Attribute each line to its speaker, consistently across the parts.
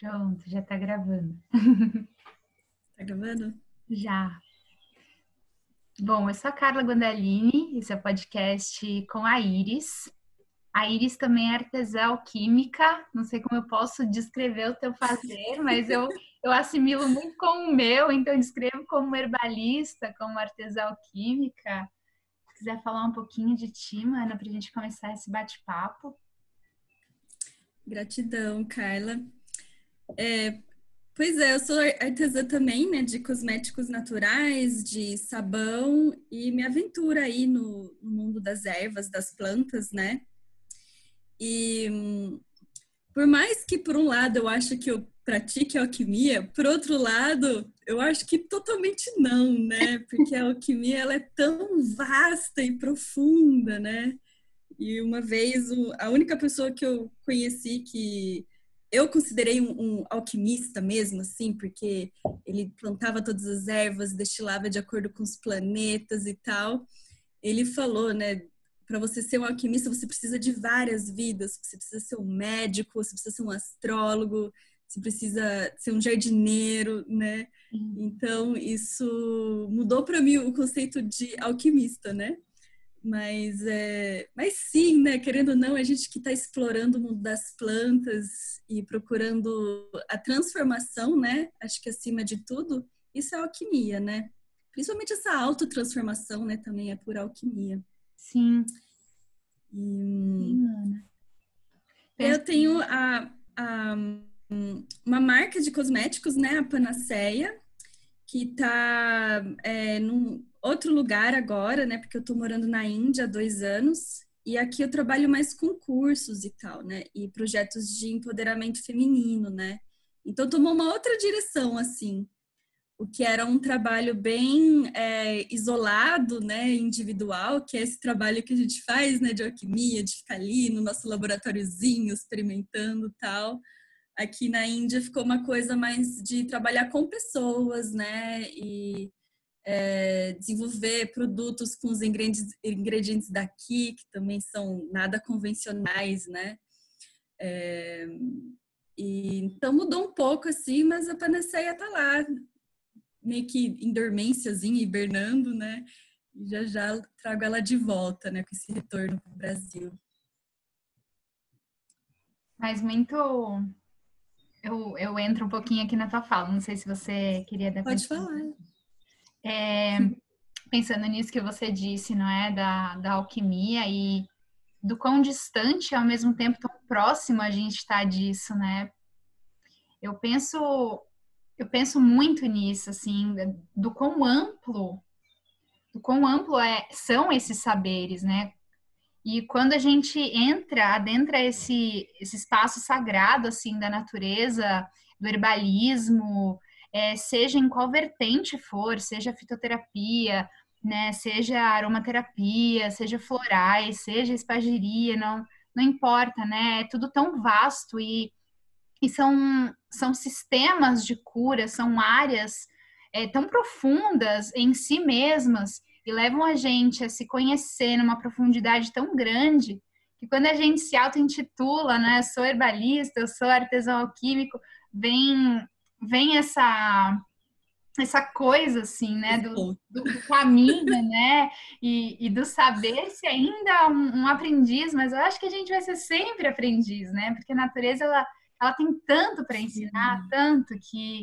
Speaker 1: Pronto, já tá gravando.
Speaker 2: Tá gravando?
Speaker 1: Já. Bom, eu sou a Carla Guandalini, esse é o podcast com a Iris. A Iris também é artesã alquímica, não sei como eu posso descrever o teu fazer, mas eu assimilo muito com o meu, então eu descrevo como herbalista, como artesã alquímica. Se quiser falar um pouquinho de ti, Mana, para a gente começar esse bate-papo.
Speaker 2: Gratidão, Carla. Pois é, eu sou artesã também, né, de cosméticos naturais, de sabão e me aventuro aí no mundo das ervas, das plantas, né? E por mais que por um lado eu acho que eu pratique alquimia, por outro lado, eu acho que totalmente não, né? Porque a alquimia ela é tão vasta e profunda, né? E uma vez, a única pessoa que eu conheci que eu considerei um alquimista mesmo, assim, porque ele plantava todas as ervas, destilava de acordo com os planetas e tal. Ele falou, né? Para você ser um alquimista, você precisa de várias vidas. Você precisa ser um médico, você precisa ser um astrólogo, você precisa ser um jardineiro, né? Então, isso mudou para mim o conceito de alquimista, né? Mas sim, né? Querendo ou não, a gente que está explorando o mundo das plantas e procurando a transformação, né? Acho que acima de tudo, isso é alquimia, né? Principalmente essa autotransformação, né? Também é por alquimia.
Speaker 1: Sim,
Speaker 2: E,
Speaker 1: sim, Ana.
Speaker 2: e eu
Speaker 1: Penso.
Speaker 2: tenho uma marca de cosméticos, né? A Panaceia, que está num outro lugar agora, né? Porque eu estou morando na Índia há 2 anos. E aqui eu trabalho mais com cursos e tal, né? E projetos de empoderamento feminino, né? Então tomou uma outra direção, assim. O que era um trabalho bem isolado, né? Individual, que é esse trabalho que a gente faz, né? De alquimia, de ficar ali no nosso laboratóriozinho, experimentando tal. Aqui na Índia ficou uma coisa mais de trabalhar com pessoas, né? E desenvolver produtos com os ingredientes daqui, que também são nada convencionais, né? É, então mudou um pouco assim, mas a Panaceia tá lá, meio que em dormênciazinha, hibernando, né? E já já trago ela de volta, né? Com esse retorno para o Brasil.
Speaker 1: Mas muito. Eu entro um pouquinho aqui na tua fala, não sei se você queria dar
Speaker 2: Pode
Speaker 1: continuidade.
Speaker 2: falar.
Speaker 1: Pensando nisso que você disse, não é? Da alquimia e do quão distante e ao mesmo tempo tão próximo a gente está disso, né? Eu penso, eu penso muito nisso, assim, do quão amplo são esses saberes, né? E quando a gente adentra esse espaço sagrado, assim, da natureza, do herbalismo, seja em qual vertente for, seja fitoterapia, né, seja aromaterapia, seja florais, seja espagiria, não importa, né, é tudo tão vasto e são sistemas de cura, são áreas tão profundas em si mesmas e levam a gente a se conhecer numa profundidade tão grande que quando a gente se auto-intitula, né, sou herbalista, eu sou artesão alquímico, vem essa coisa assim, né, do caminho, né, e do saber se ainda um aprendiz, mas eu acho que a gente vai ser sempre aprendiz, né, porque a natureza ela tem tanto para ensinar, tanto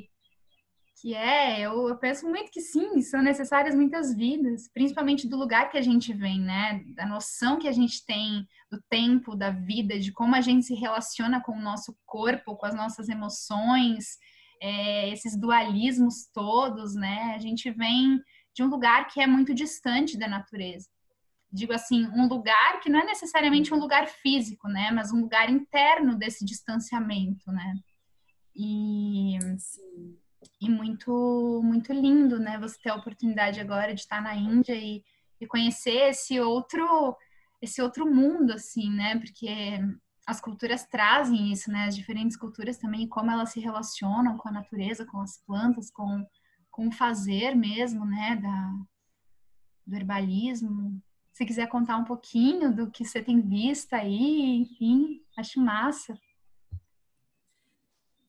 Speaker 1: eu penso muito que sim, são necessárias muitas vidas, principalmente do lugar que a gente vem, né? Da noção que a gente tem do tempo, da vida, de como a gente se relaciona com o nosso corpo, com as nossas emoções, esses dualismos todos, né? A gente vem de um lugar que é muito distante da natureza. Digo assim, um lugar que não é necessariamente um lugar físico, né? Mas um lugar interno desse distanciamento, né? E
Speaker 2: Sim.
Speaker 1: e muito lindo, né? Você ter a oportunidade agora de estar na Índia e conhecer esse outro mundo, assim, né? Porque as culturas trazem isso, né? As diferentes culturas também, como elas se relacionam com a natureza, com as plantas, com o fazer mesmo, né? Do herbalismo. Se quiser contar um pouquinho do que você tem visto aí, enfim, acho massa.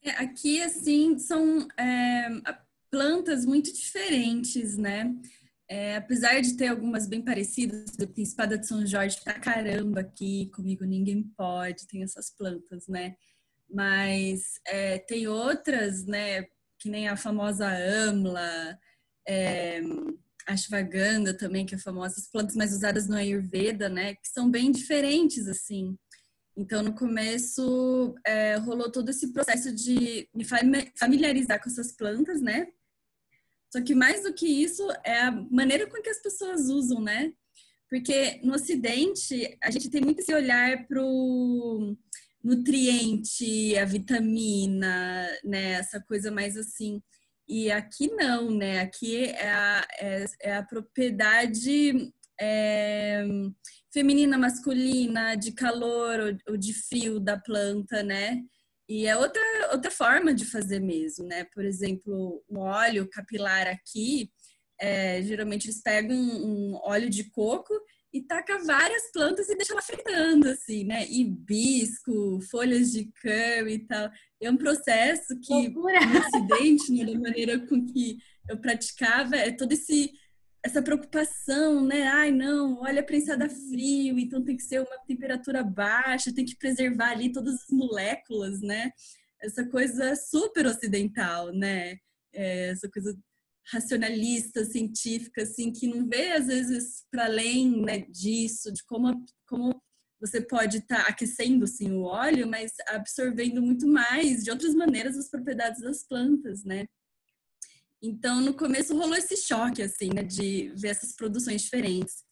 Speaker 2: Aqui, assim, são plantas muito diferentes, né? Apesar de ter algumas bem parecidas, tem espada de São Jorge pra caramba aqui, comigo ninguém pode, tem essas plantas, né? Mas tem outras, né? Que nem a famosa Amla, é, Ashwagandha também, que é famosa, as plantas mais usadas no Ayurveda, né? Que são bem diferentes, assim. Então, no começo, rolou todo esse processo de me familiarizar com essas plantas, né? Só que mais do que isso é a maneira com que as pessoas usam, né? Porque no Ocidente, a gente tem muito esse olhar para o nutriente, a vitamina, né? Essa coisa mais assim. E aqui não, né? Aqui é a propriedade é, feminina, masculina, de calor ou de frio da planta, né? E é outra forma de fazer mesmo, né? Por exemplo, um óleo capilar aqui, geralmente eles pegam um óleo de coco e taca várias plantas e deixa ela fritando, assim, né? Hibisco, folhas de curry e tal. É um processo que,
Speaker 1: Loucura!
Speaker 2: no Ocidente, né, da maneira com que eu praticava, é todo essa preocupação, né? Ai, não, olha a prensada frio, então tem que ser uma temperatura baixa, tem que preservar ali todas as moléculas, né? Essa coisa super ocidental, né? Essa coisa racionalista, científica, assim, que não vê, às vezes, para além, né, disso, de como você pode estar aquecendo, assim, o óleo, mas absorvendo muito mais, de outras maneiras, as propriedades das plantas, né? Então, no começo rolou esse choque, assim, né, de ver essas produções diferentes.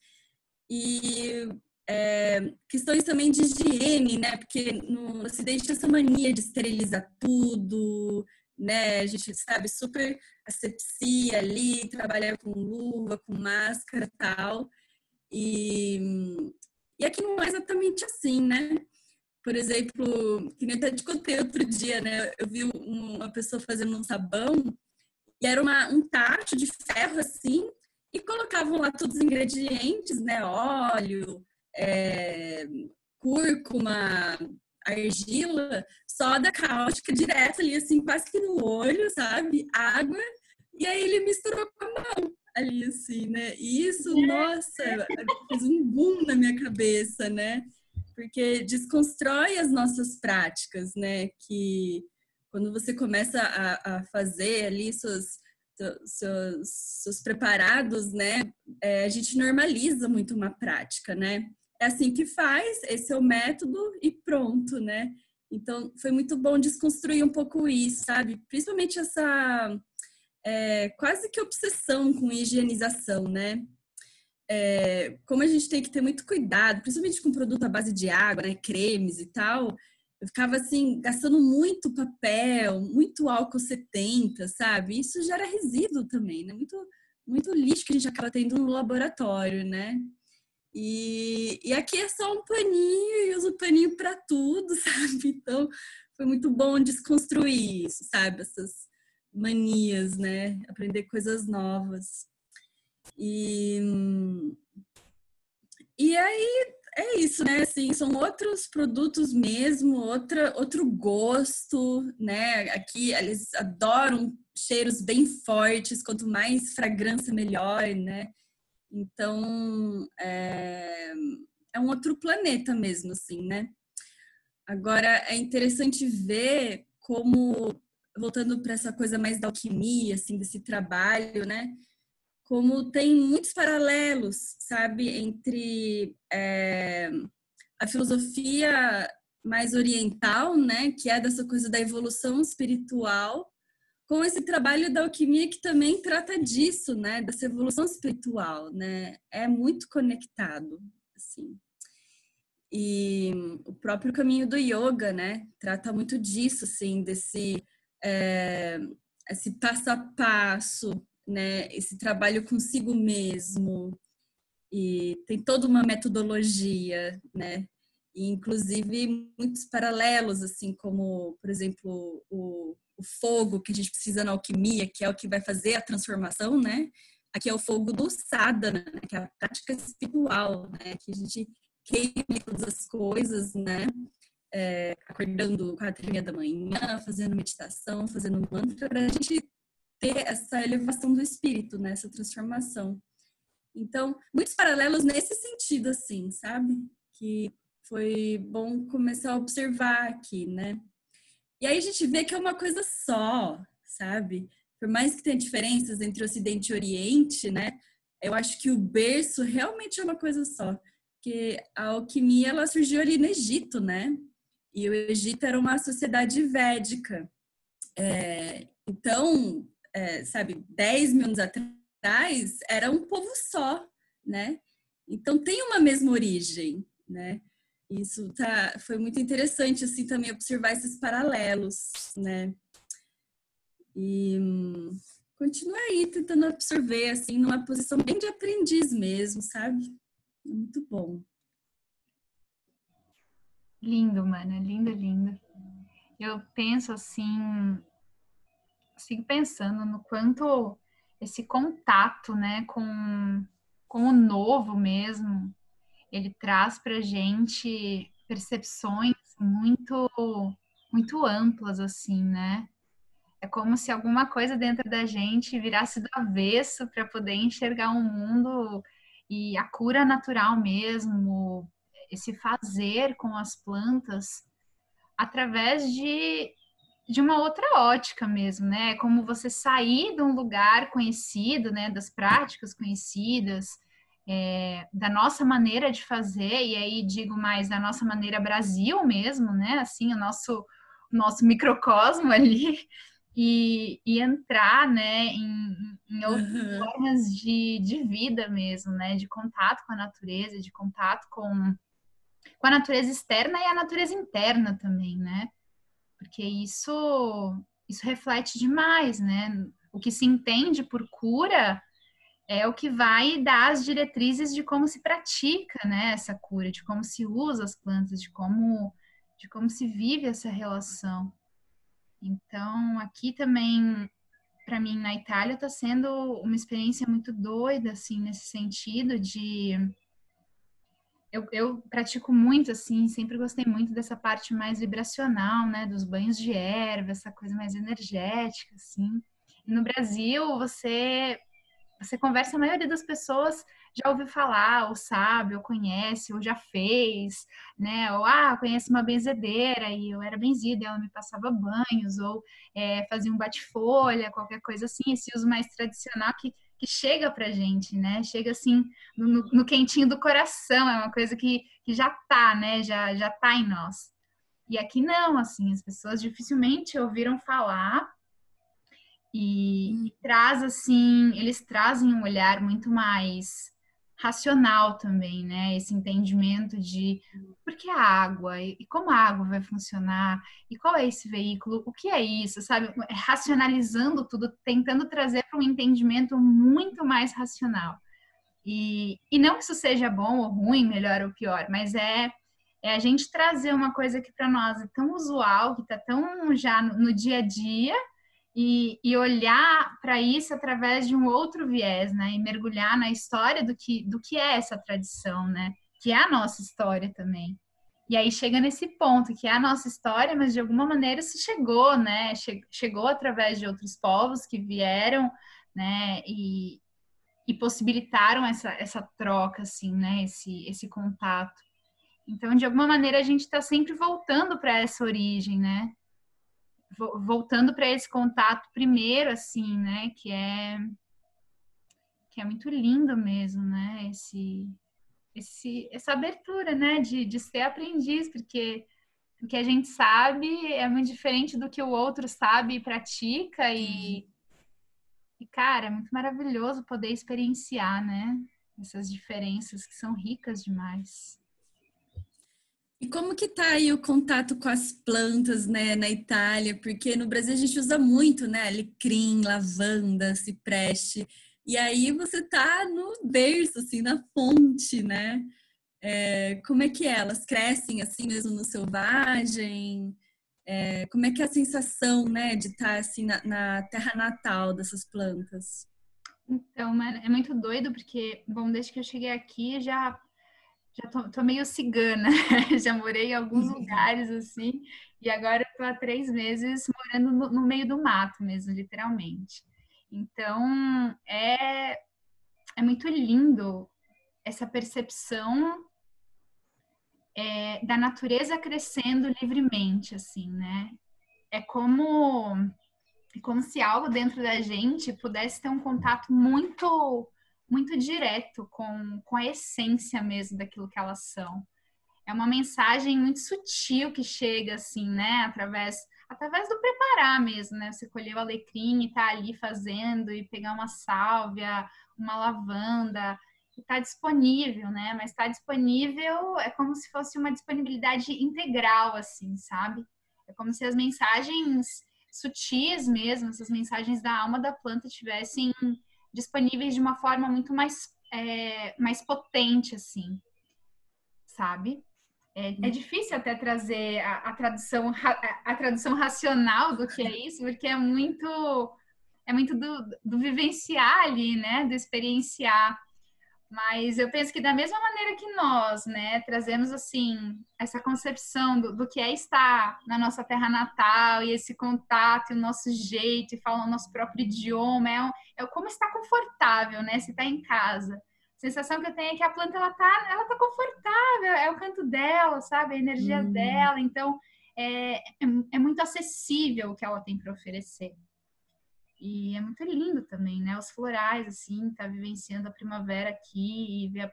Speaker 2: E questões também de higiene, né, porque no Ocidente tem essa mania de esterilizar tudo, né, a gente sabe super asepsia ali, trabalhar com luva, com máscara e tal. E aqui não é exatamente assim, né? Por exemplo, que nem eu até te contei outro dia, né? Eu vi uma pessoa fazendo um sabão e era um tacho de ferro assim, e colocavam lá todos os ingredientes, né? Óleo, é, cúrcuma, argila, soda cáustica direto ali, assim, quase que no olho, sabe? Água, e aí ele misturou com a mão ali, assim, né? E isso, nossa, fez um boom na minha cabeça, né? Porque desconstrói as nossas práticas, né? Que quando você começa a fazer ali seus preparados, né? A gente normaliza muito uma prática, né? É assim que faz, esse é o método e pronto, né? Então, foi muito bom desconstruir um pouco isso, sabe? Principalmente essa quase que obsessão com higienização, né? Como a gente tem que ter muito cuidado, principalmente com produto à base de água, né? Cremes e tal, eu ficava assim, gastando muito papel, muito álcool 70, sabe? Isso gera resíduo também, né? Muito lixo que a gente acaba tendo no laboratório, né? E aqui é só um paninho e uso paninho para tudo, sabe? Então foi muito bom desconstruir isso, sabe? Essas manias, né? Aprender coisas novas. E, e aí é isso, né? Assim, são outros produtos mesmo, outro gosto, né? Aqui eles adoram cheiros bem fortes, quanto mais fragrância, melhor, né? Então, é um outro planeta mesmo, assim, né? Agora, é interessante ver como, voltando para essa coisa mais da alquimia, assim, desse trabalho, né? Como tem muitos paralelos, sabe, entre a filosofia mais oriental, né, que é dessa coisa da evolução espiritual, com esse trabalho da alquimia que também trata disso, né, dessa evolução espiritual, né, é muito conectado, assim. E o próprio caminho do yoga, né, trata muito disso, assim, esse passo a passo, né, esse trabalho consigo mesmo, e tem toda uma metodologia, né, e inclusive muitos paralelos, assim, como, por exemplo, o fogo que a gente precisa na alquimia, que é o que vai fazer a transformação, né, aqui é o fogo do sadhana, né, que é a prática espiritual, né, que a gente queima todas as coisas, né, acordando 4h30 da manhã, fazendo meditação, fazendo mantra, para a gente ter essa elevação do espírito, né? Essa transformação. Então, muitos paralelos nesse sentido, assim, sabe? Que foi bom começar a observar aqui, né? E aí a gente vê que é uma coisa só, sabe? Por mais que tenha diferenças entre Ocidente e Oriente, né? Eu acho que o berço realmente é uma coisa só. Porque a alquimia, ela surgiu ali no Egito, né? E o Egito era uma sociedade védica. Então, sabe, 10 mil anos atrás, era um povo só, né? Então, tem uma mesma origem, né? Isso foi muito interessante, assim, também observar esses paralelos, né? E continuar aí tentando absorver, assim, numa posição bem de aprendiz mesmo, sabe? Muito bom.
Speaker 1: Lindo, mana, lindo, lindo. Eu penso assim, sigo pensando no quanto esse contato, né, com o novo mesmo, ele traz pra gente percepções muito amplas, assim, né? É como se alguma coisa dentro da gente virasse do avesso para poder enxergar um mundo e a cura natural mesmo, esse fazer com as plantas através de uma outra ótica mesmo, né? Como você sair de um lugar conhecido, né? Das práticas conhecidas, da nossa maneira de fazer, e aí digo mais da nossa maneira Brasil mesmo, né? Assim, o nosso microcosmo ali, e entrar, né, em outras formas de vida mesmo, né? De contato com a natureza, de contato com a natureza externa e a natureza interna também, né? Porque isso reflete demais, né? O que se entende por cura é o que vai dar as diretrizes de como se pratica, né, essa cura, de como se usa as plantas, de como se vive essa relação. Então, aqui também, para mim, na Itália, está sendo uma experiência muito doida, assim, nesse sentido de eu pratico muito, assim, sempre gostei muito dessa parte mais vibracional, né, dos banhos de erva, essa coisa mais energética, assim. E no Brasil, você conversa, a maioria das pessoas já ouviu falar, ou sabe, ou conhece, ou já fez, né? Ou, conhece uma benzedeira, e eu era benzida, ela me passava banhos, ou fazia um bate-folha, qualquer coisa assim, esse uso mais tradicional que chega pra gente, né? Chega assim, no quentinho do coração, é uma coisa que já tá, né? Já tá em nós. E aqui não, assim, as pessoas dificilmente ouviram falar e traz assim, eles trazem um olhar muito mais racional também, né? Esse entendimento de por que a água e como a água vai funcionar e qual é esse veículo, o que é isso, sabe? Racionalizando tudo, tentando trazer para um entendimento muito mais racional. E não que isso seja bom ou ruim, melhor ou pior, mas é a gente trazer uma coisa que para nós é tão usual, que está tão já no dia a dia, e olhar para isso através de um outro viés, né? E mergulhar na história do que é essa tradição, né? Que é a nossa história também. E aí chega nesse ponto, que é a nossa história, mas de alguma maneira isso chegou, né? Chegou através de outros povos que vieram, né? E possibilitaram essa troca, assim, né? Esse contato. Então, de alguma maneira, a gente está sempre voltando para essa origem, né? Voltando para esse contato primeiro, assim, né? Que é muito lindo mesmo, né? Essa abertura, né? De ser aprendiz, porque o que a gente sabe é muito diferente do que o outro sabe e pratica, cara, é muito maravilhoso poder experienciar, né? Essas diferenças que são ricas demais.
Speaker 2: E como que tá aí o contato com as plantas, né, na Itália? Porque no Brasil a gente usa muito, né, alecrim, lavanda, cipreste. E aí você tá no berço, assim, na fonte, né? Como é que é? Elas crescem assim mesmo no selvagem? Como é que é a sensação, né, de estar assim na terra natal dessas plantas?
Speaker 1: Então, é muito doido, porque, bom, desde que eu cheguei aqui, já já tô meio cigana, já morei em alguns lugares assim, e agora eu tô há 3 meses morando no meio do mato mesmo, literalmente. Então, é muito lindo essa percepção da natureza crescendo livremente, assim, né? É como se algo dentro da gente pudesse ter um contato muito direto com a essência mesmo daquilo que elas são. É uma mensagem muito sutil que chega assim, né? Através do preparar mesmo, né? Você colher o alecrim e tá ali fazendo e pegar uma sálvia, uma lavanda, e tá disponível, né? Mas tá disponível é como se fosse uma disponibilidade integral, assim, sabe? É como se as mensagens sutis mesmo, essas mensagens da alma da planta tivessem disponíveis de uma forma muito mais potente, assim, sabe? É difícil até trazer a tradução racional do que é isso, porque é muito do vivenciar ali, né? Do experienciar. Mas eu penso que da mesma maneira que nós, né, trazemos assim essa concepção do que é estar na nossa terra natal e esse contato, e o nosso jeito, e falar o nosso próprio idioma, é como estar confortável, né? Se está em casa. A sensação que eu tenho é que a planta ela tá confortável, é o canto dela, sabe? A energia dela, então é muito acessível o que ela tem para oferecer. E é muito lindo também, né? Os florais, assim, tá vivenciando a primavera aqui e ver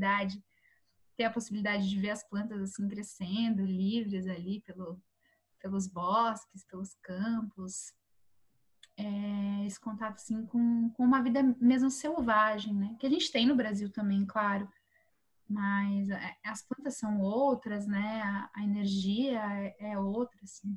Speaker 1: ter a possibilidade de ver as plantas, assim, crescendo, livres ali pelos bosques, pelos campos. Esse contato, assim, com uma vida mesmo selvagem, né? Que a gente tem no Brasil também, claro. Mas as plantas são outras, né? A energia é outra, assim.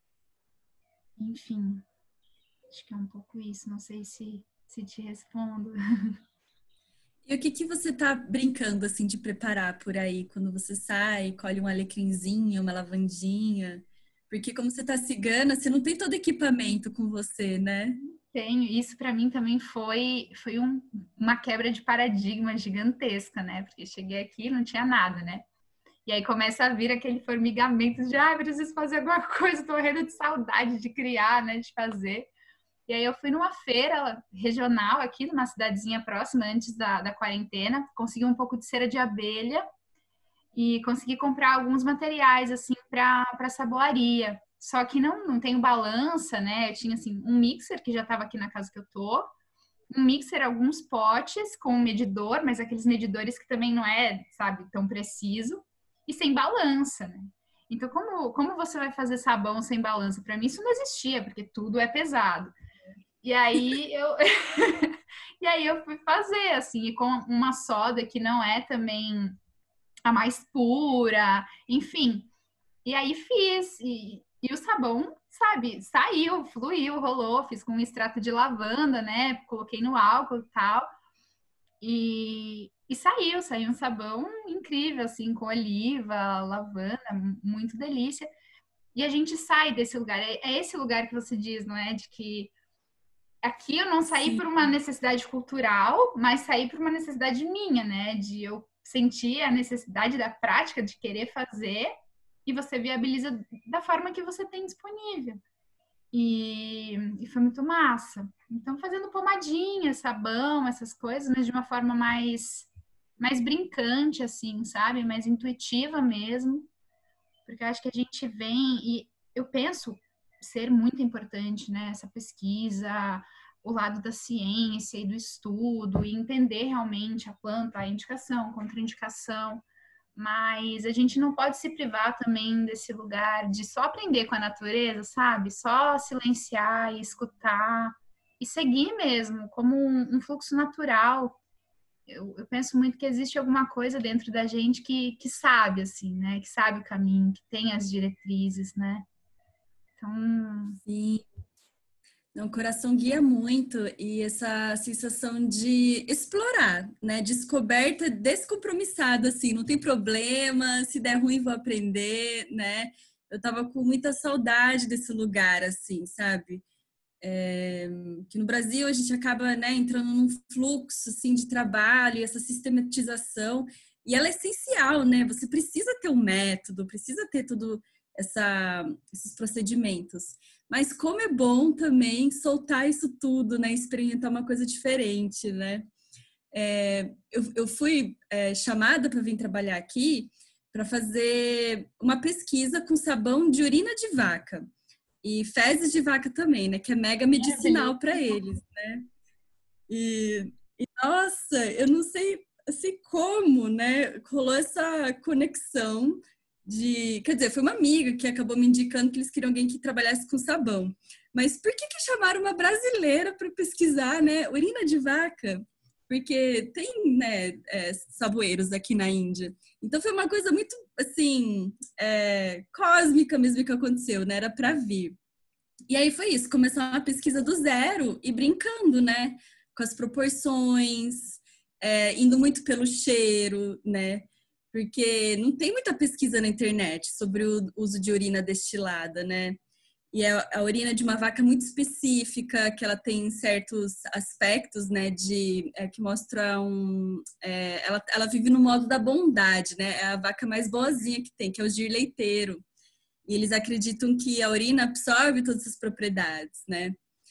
Speaker 1: Enfim, acho que é um pouco isso. Não sei se te respondo.
Speaker 2: E o que que você tá brincando assim de preparar por aí quando você sai, colhe um alecrinzinho, uma lavandinha? Porque como você tá cigana, você não tem todo equipamento com você, né?
Speaker 1: Tenho. Isso para mim também foi uma quebra de paradigma gigantesca, né? Porque cheguei aqui e não tinha nada, né? E aí começa a vir aquele formigamento de, preciso fazer alguma coisa, tô morrendo de saudade de criar, né? De fazer. E aí eu fui numa feira regional aqui, numa cidadezinha próxima, antes da quarentena, consegui um pouco de cera de abelha e consegui comprar alguns materiais, assim, para sabolaria. Só que não tenho balança, né? Eu tinha, assim, um mixer, que já estava aqui na casa que eu tô, um mixer, alguns potes com um medidor, mas aqueles medidores que também não é, sabe, tão preciso, e sem balança, né? Então, como você vai fazer sabão sem balança? Para mim, isso não existia, porque tudo é pesado. E aí eu, e aí eu fui fazer, assim, com uma soda que não é também a mais pura, enfim. E aí fiz, e o sabão, sabe, saiu, fluiu, rolou, fiz com um extrato de lavanda, né? Coloquei no álcool e tal. E saiu um sabão incrível, assim, com oliva, lavanda, muito delícia. E a gente sai desse lugar. É esse lugar que você diz, não é? De que aqui eu não saí
Speaker 2: Sim.
Speaker 1: por uma necessidade cultural, mas saí por uma necessidade minha, né? De eu sentir a necessidade da prática de querer fazer e você viabiliza da forma que você tem disponível. E foi muito massa. Então, fazendo pomadinha, sabão, essas coisas, mas de uma forma mais brincante, assim, sabe? Mais intuitiva mesmo. Porque eu acho que a gente vem e eu penso ser muito importante, né? Essa pesquisa, o lado da ciência e do estudo, e entender realmente a planta, a indicação, contraindicação, mas a gente não pode se privar também desse lugar de só aprender com a natureza, sabe? Só silenciar e escutar e seguir mesmo, como um fluxo natural. Eu penso muito que existe alguma coisa dentro da gente que sabe, assim, né? Que sabe o caminho, que tem as diretrizes, né? Então,
Speaker 2: Sim. Não, o coração guia muito e essa sensação de explorar, né? Descoberta, descompromissado, assim, não tem problema, se der ruim vou aprender, né? Eu tava com muita saudade desse lugar, assim, sabe? Que no Brasil a gente acaba, né, entrando num fluxo, assim, de trabalho, essa sistematização, E ela é essencial, né? Você precisa ter um método, precisa ter tudo esses procedimentos. Mas como é bom também soltar isso tudo, né? Experimentar uma coisa diferente, né? Eu fui chamada para vir trabalhar aqui para fazer uma pesquisa com sabão de urina de vaca e fezes de vaca também, né? Que é mega medicinal para eles, né? E nossa, eu não sei assim como, né? Rolou essa conexão quer dizer, foi uma amiga que acabou me indicando que eles queriam alguém que trabalhasse com sabão. Mas por que chamaram uma brasileira para pesquisar, né? Urina de vaca? Porque tem, né, saboeiros aqui na Índia. Então foi uma coisa muito, assim, cósmica mesmo que aconteceu, né? Era para vir. E aí foi isso, começar uma pesquisa do zero e brincando, né? Com as proporções, indo muito pelo cheiro, né? Porque não tem muita pesquisa na internet sobre o uso de urina destilada, né? E a urina de uma vaca muito específica, que ela tem certos aspectos, né, que mostram... ela vive no modo da bondade, né? É a vaca mais boazinha que tem, que é o gir leiteiro. E eles acreditam que a urina absorve todas essas propriedades, né?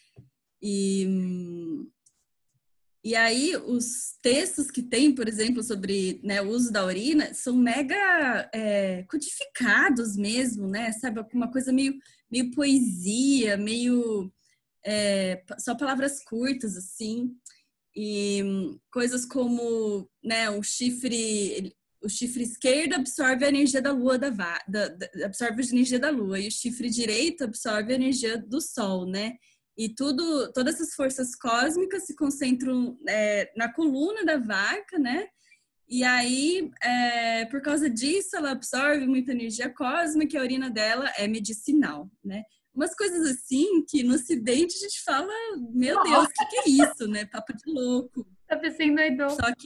Speaker 2: E aí, os textos que tem, por exemplo, sobre, né, o uso da urina, são mega codificados mesmo, né? Sabe, uma coisa meio poesia, meio só palavras curtas, assim. E coisas como, né, o chifre esquerdo absorve a energia da lua, absorve a energia da lua, e o chifre direito absorve a energia do sol, né? E todas essas forças cósmicas se concentram na coluna da vaca, né? E aí, por causa disso, ela absorve muita energia cósmica e a urina dela é medicinal, né? Umas coisas assim que no Ocidente a gente fala, meu Deus, o que é isso, né? Papo de louco.
Speaker 1: Tá pensando doido.
Speaker 2: Só que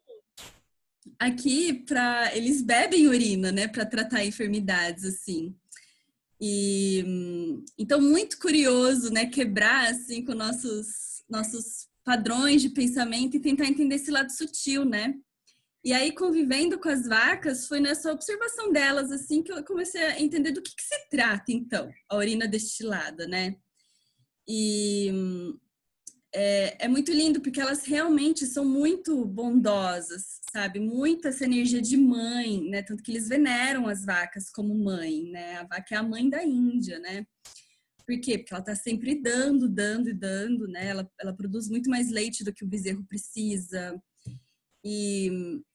Speaker 2: aqui eles bebem urina, né, para tratar enfermidades assim. E então muito curioso, né, quebrar assim com nossos padrões de pensamento e tentar entender esse lado sutil, né? E aí convivendo com as vacas, foi nessa observação delas assim que eu comecei a entender do que se trata então a urina destilada, né? E é muito lindo porque elas realmente são muito bondosas, sabe? Muita essa energia de mãe, né? Tanto que eles veneram as vacas como mãe, né? A vaca é a mãe da Índia, né? Por quê? Porque ela tá sempre dando, dando e dando, né? Ela produz muito mais leite do que o bezerro precisa. E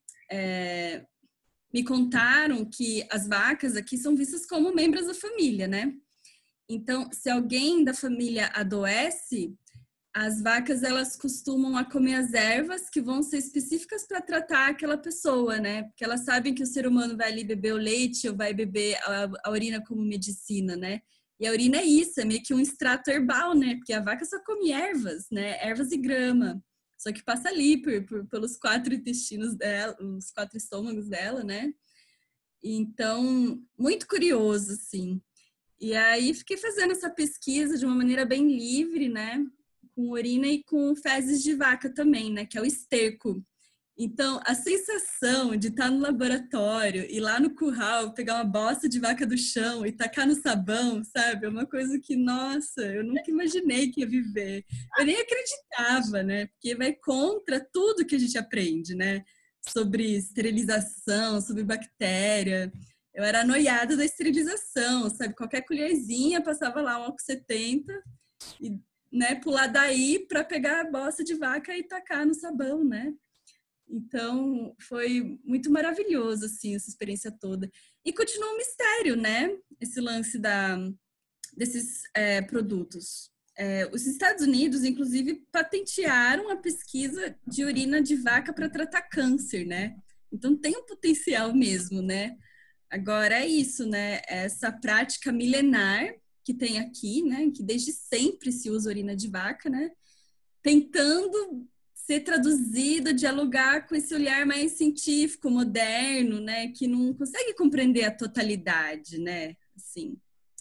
Speaker 2: me contaram que as vacas aqui são vistas como membros da família, né? Então, se alguém da família adoece, as vacas, elas costumam a comer as ervas que vão ser específicas para tratar aquela pessoa, né? Porque elas sabem que o ser humano vai ali beber o leite ou vai beber a urina como medicina, né? E a urina é isso, é meio que um extrato herbal, né? Porque a vaca só come ervas, né? Ervas e grama. Só que passa ali pelos 4 intestinos dela, os 4 estômagos dela, né? Então, muito curioso, assim. E aí fiquei fazendo essa pesquisa de uma maneira bem livre, né? Com urina e com fezes de vaca também, né? Que é o esterco. Então, a sensação de estar no laboratório e lá no curral pegar uma bosta de vaca do chão e tacar no sabão, sabe? É uma coisa que, nossa, eu nunca imaginei que ia viver. Eu nem acreditava, né? Porque vai contra tudo que a gente aprende, né? Sobre esterilização, sobre bactéria. Eu era anoiada da esterilização, sabe? Qualquer colherzinha passava lá um álcool 70 e, né, pular daí para pegar a bosta de vaca e tacar no sabão, né? Então, foi muito maravilhoso, assim, essa experiência toda. E continua um mistério, né? Esse lance desses produtos. Os Estados Unidos, inclusive, patentearam a pesquisa de urina de vaca para tratar câncer, né? Então, tem um potencial mesmo, né? Agora é isso, né? Essa prática milenar que tem aqui, né? Que desde sempre se usa urina de vaca, né? Tentando ser traduzida, dialogar com esse olhar mais científico, moderno, né? Que não consegue compreender a totalidade, né? Assim,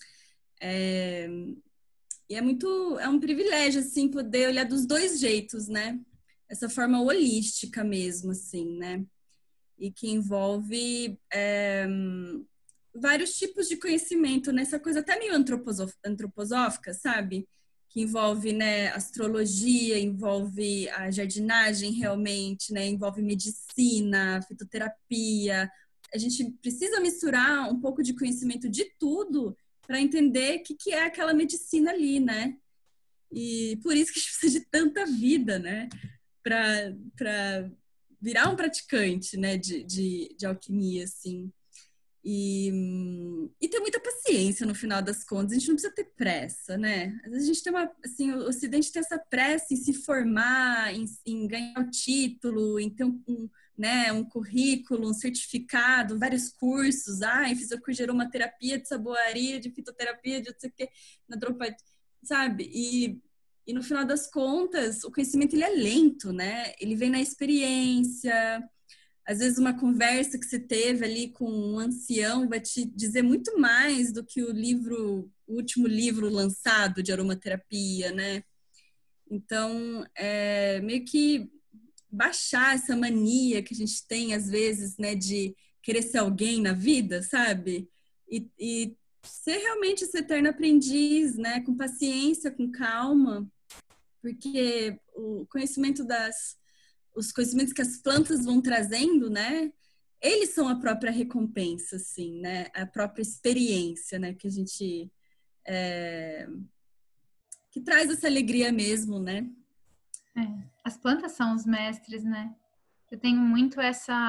Speaker 2: e é um privilégio, assim, poder olhar dos dois jeitos, né? Essa forma holística mesmo, assim, né? e que envolve vários tipos de conhecimento, nessa coisa até meio antroposófica, sabe? Que envolve, né, astrologia, envolve a jardinagem realmente, né, envolve medicina, fitoterapia. A gente precisa misturar um pouco de conhecimento de tudo para entender o que é aquela medicina ali, né? E por isso que a gente precisa de tanta vida, né? Para virar um praticante, né, de alquimia, assim. E ter muita paciência no final das contas. A gente não precisa ter pressa, né? Às vezes a gente tem assim, o Ocidente tem essa pressa em se formar, em ganhar o título, em ter né, um currículo, um certificado, vários cursos. Fiz o curso de aromaterapia, de saboaria, de fitoterapia, de não sei o quê, naturopatia, sabe? E no final das contas, o conhecimento ele é lento, né? Ele vem na experiência. Às vezes uma conversa que você teve ali com um ancião vai te dizer muito mais do que o último livro lançado de aromaterapia, né? Então, meio que baixar essa mania que a gente tem às vezes, né, de querer ser alguém na vida, sabe? E ser realmente esse eterno aprendiz, né? Com paciência, com calma, porque o conhecimento os conhecimentos que as plantas vão trazendo, né? Eles são a própria recompensa, assim, né? A própria experiência, né? Que a gente... que traz essa alegria mesmo, né?
Speaker 1: As plantas são os mestres, né? Eu tenho muito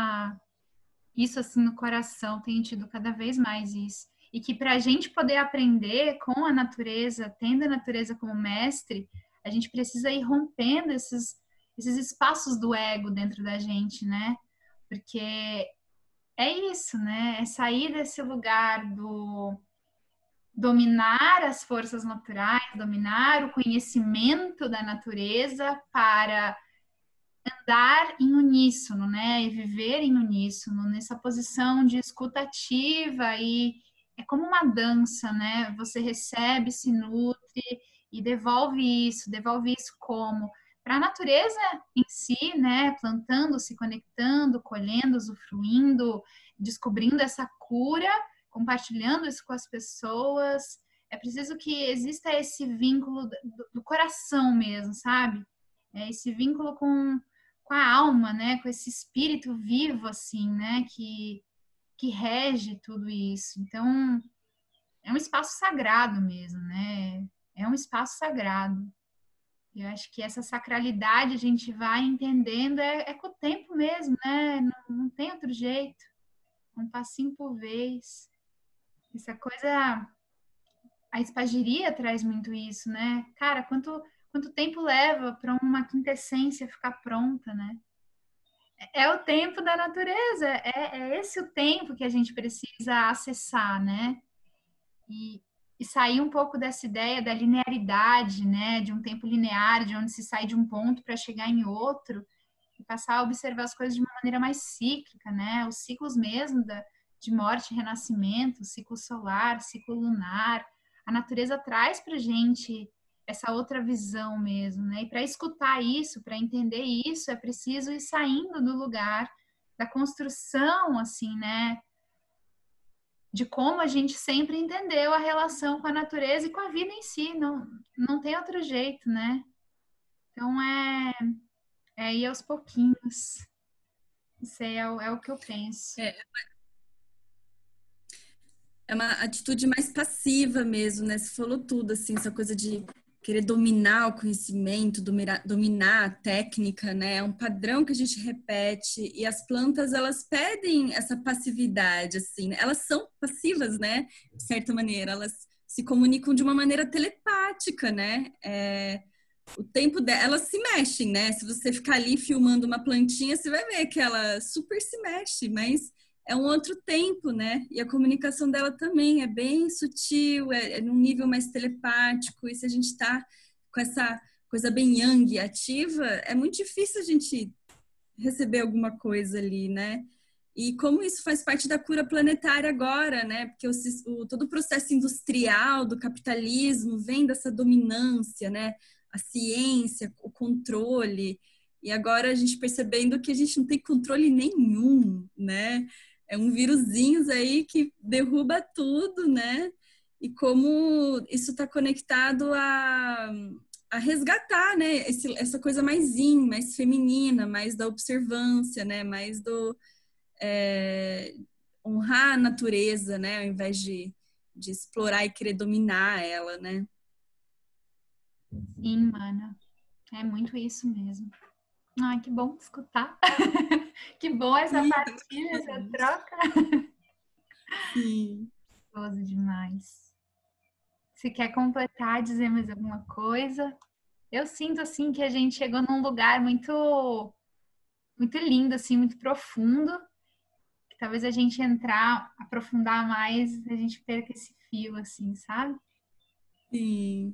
Speaker 1: isso assim no coração, tenho tido cada vez mais isso. E que para a gente poder aprender com a natureza, tendo a natureza como mestre, a gente precisa ir rompendo esses espaços do ego dentro da gente, né? Porque é isso, né? É sair desse lugar do dominar as forças naturais, dominar o conhecimento da natureza para andar em uníssono, né? E viver em uníssono, nessa posição de escuta ativa e é como uma dança, né? Você recebe, se nutre e devolve isso como? Para a natureza em si, né? Plantando, se conectando, colhendo, usufruindo, descobrindo essa cura, compartilhando isso com as pessoas. É preciso que exista esse vínculo do coração mesmo, sabe? Esse vínculo com a alma, né? Com esse espírito vivo, assim, né? Que rege tudo isso. Então, é um espaço sagrado mesmo, né? É um espaço sagrado. Eu acho que essa sacralidade a gente vai entendendo com o tempo mesmo, né? Não tem outro jeito. Um passinho por vez. Essa coisa, a espagiria traz muito isso, né? Cara, quanto tempo leva para uma quintessência ficar pronta, né? É o tempo da natureza, é esse o tempo que a gente precisa acessar, né? E sair um pouco dessa ideia da linearidade, né? De um tempo linear, de onde se sai de um ponto para chegar em outro, e passar a observar as coisas de uma maneira mais cíclica, né? Os ciclos mesmo de morte e renascimento, ciclo solar, ciclo lunar. A natureza traz para gente essa outra visão mesmo, né? E para escutar isso, para entender isso, é preciso ir saindo do lugar da construção, assim, né? De como a gente sempre entendeu a relação com a natureza e com a vida em si, não tem outro jeito, né? Então é ir aos pouquinhos. Isso aí é o que eu penso.
Speaker 2: É uma atitude mais passiva mesmo, né? Você falou tudo, assim, essa coisa de querer dominar o conhecimento, dominar a técnica, né? É um padrão que a gente repete e as plantas, elas pedem essa passividade, assim, né? Elas são passivas, né? De certa maneira, elas se comunicam de uma maneira telepática, né? O tempo elas se mexem, né? Se você ficar ali filmando uma plantinha, você vai ver que ela super se mexe, mas é um outro tempo, né? E a comunicação dela também é bem sutil, é num nível mais telepático. E se a gente está com essa coisa bem yang ativa, é muito difícil a gente receber alguma coisa ali, né? E como isso faz parte da cura planetária agora, né? Porque todo o processo industrial do capitalismo vem dessa dominância, né? A ciência, o controle. E agora a gente percebendo que a gente não tem controle nenhum, né? É um vírusinhos aí que derruba tudo, né? E como isso está conectado a resgatar, né? Essa coisa mais mais feminina, mais da observância, né? Mais do honrar a natureza, né? Ao invés de explorar e querer dominar ela, né?
Speaker 1: Sim, mana. É muito isso mesmo. Ai, que bom escutar. Que bom essa
Speaker 2: Sim,
Speaker 1: partilha, essa troca.
Speaker 2: sim.
Speaker 1: Gostoso demais. Se quer completar, dizer mais alguma coisa? Eu sinto assim que a gente chegou num lugar muito lindo, assim, muito profundo. Que talvez a gente entrar, aprofundar mais, a gente perca esse fio, assim, sabe?
Speaker 2: Sim.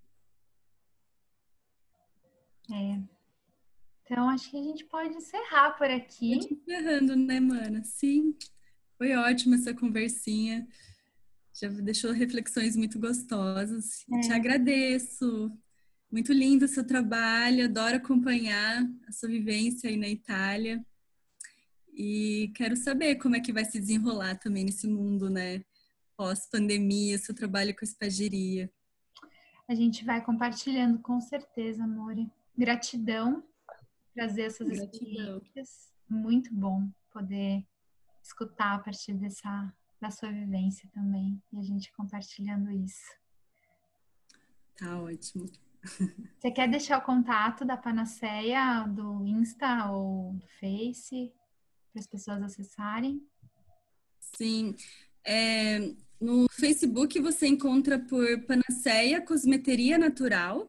Speaker 1: É. Então acho que a gente pode encerrar por
Speaker 2: Pode
Speaker 1: aqui.
Speaker 2: ir encerrando, né, mana? Sim. Foi ótima essa conversinha. Já deixou reflexões muito gostosas. E te
Speaker 1: É.
Speaker 2: agradeço. Muito lindo o seu trabalho. Adoro acompanhar a sua vivência aí na Itália. E quero saber como é que vai se desenrolar também nesse mundo, né? Pós-pandemia, seu trabalho com espagiria.
Speaker 1: A gente vai compartilhando com certeza, Amore. Gratidão por trazer essas
Speaker 2: Gratidão.
Speaker 1: experiências. Muito bom poder escutar a partir da sua vivência também. E a gente compartilhando isso.
Speaker 2: Tá ótimo.
Speaker 1: Você quer deixar o contato da Panaceia, do Insta ou do Face, para as pessoas acessarem?
Speaker 2: Sim. No Facebook você encontra por Panaceia Cosmeteria Natural.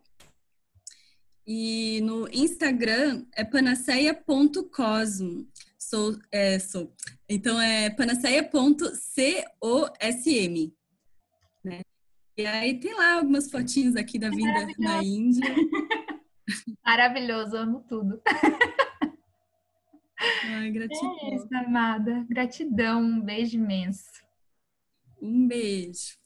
Speaker 2: E no Instagram é panaceia.cosmo. Sou. Então é panaceia.cosm, né? E aí tem lá algumas fotinhos aqui da vinda na
Speaker 1: Maravilhoso.
Speaker 2: Índia.
Speaker 1: Maravilhoso, amo tudo.
Speaker 2: Ai,
Speaker 1: É isso,
Speaker 2: gratidão.
Speaker 1: amada. Gratidão, um beijo imenso.
Speaker 2: Um beijo.